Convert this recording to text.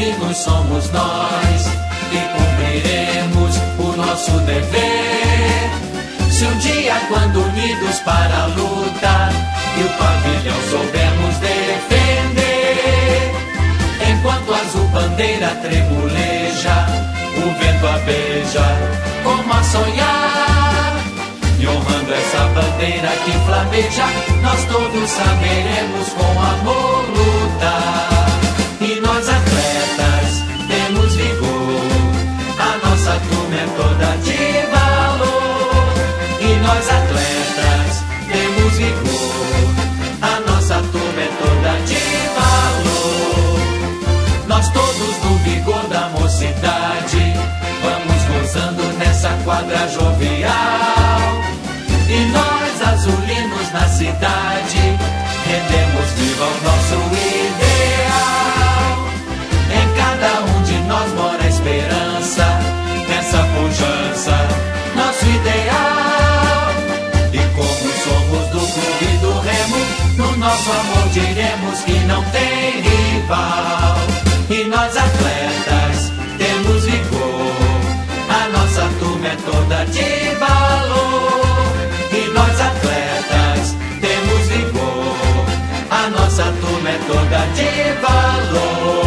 azulinos somos nós e cumpriremos o nosso dever. Se um dia, quando unidos para a luta, e o pavilhão soubermos defender, enquanto a azul bandeira tremuleja, o vento a beija como a sonhar. E honrando essa bandeira que flameja, nós todos saberemos com amor lutar. E nós atletas temos vigor, a nossa turma é toda de valor. E nós atletas temos vigor, a nossa turma é toda de valor. Nós todos no vigor da mocidade, vamos gozando nessa quadra jovial. E nós, azulinos na cidade, rendemos viva o nosso ideal. Em cada um de nós mora a esperança, nessa pujança, nosso ideal. E como somos do clube do Remo, no nosso amor diremos que não tem rival. E nós atletas temos vigor, a nossa turma é toda de valor. E nós atletas temos vigor, a nossa turma é toda de valor.